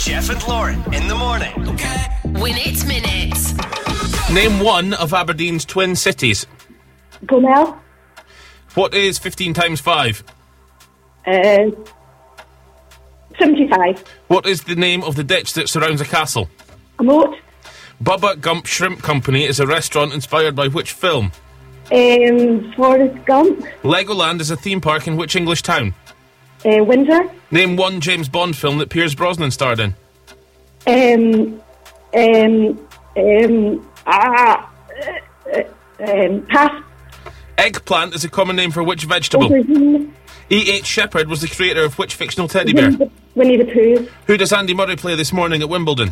Jeff and Lauren in the morning. Okay. Win It Minute. Name one of Aberdeen's twin cities. Gomel. What is 15 times 5? 75. What is the name of the ditch that surrounds a castle? A moat. Bubba Gump Shrimp Company is a restaurant inspired by which film? Forrest Gump. Legoland is a theme park in which English town? Windsor. Name one James Bond film that Pierce Brosnan starred in. Pass. Eggplant is a common name for which vegetable? Aubergine. E.H. Shepard was the creator of which fictional teddy bear? Winnie the Pooh. Who does Andy Murray play this morning at Wimbledon?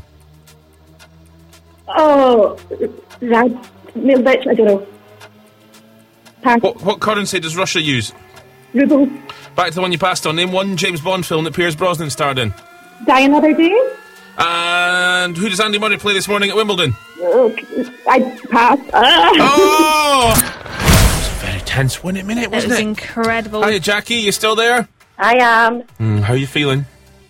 Oh, Neil Bitch, I don't know. Pass. What currency does Russia use? Ruble. Back to the one you passed on. Name one James Bond film that Pierce Brosnan starred in. Die Another Day. And who does Andy Murray play this morning at Wimbledon? I pass. Oh! That was a very tense Win It Minute, wasn't it? It was incredible. Hiya, Jackie, you still there? I am. How are you feeling?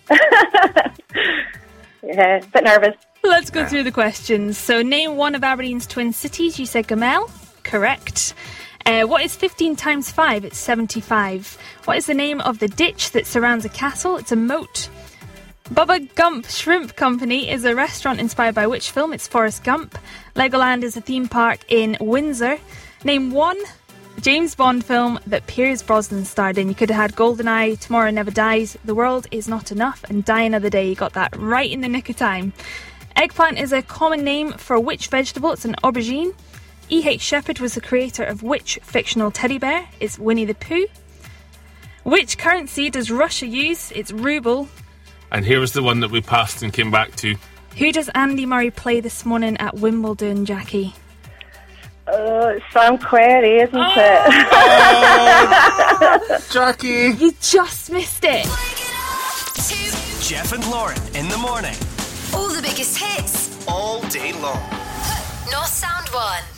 Yeah, a bit nervous. Let's go through the questions. So, name one of Aberdeen's twin cities. You said Gomel. Correct. What is 15 times 5? It's 75. What is the name of the ditch that surrounds a castle? It's a moat. Bubba Gump Shrimp Company is a restaurant inspired by which film? It's Forrest Gump. Legoland is a theme park in Windsor. Name one James Bond film that Pierce Brosnan starred in. You could have had GoldenEye, Tomorrow Never Dies, The World Is Not Enough, and Die Another Day. You got that right in the nick of time. Eggplant is a common name for which vegetable? It's an aubergine. E.H. Shepard was the creator of which fictional teddy bear? It's Winnie the Pooh. Which currency does Russia use? It's ruble. And here was the one that we passed and came back to. Who does Andy Murray play this morning at Wimbledon, Jackie? It's Sam Querrey, isn't it? Jackie! You just missed it. Jeff and Lauren in the morning. All the biggest hits. All day long. North Sound 1.